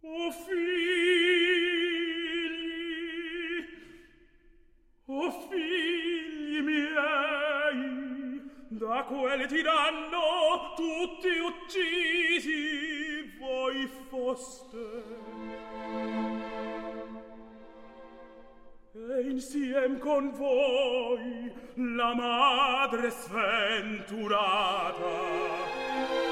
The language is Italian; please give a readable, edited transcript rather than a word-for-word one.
O figli miei, da quel tiranno tutti uccisi voi foste, e insiem con voi la madre sventurata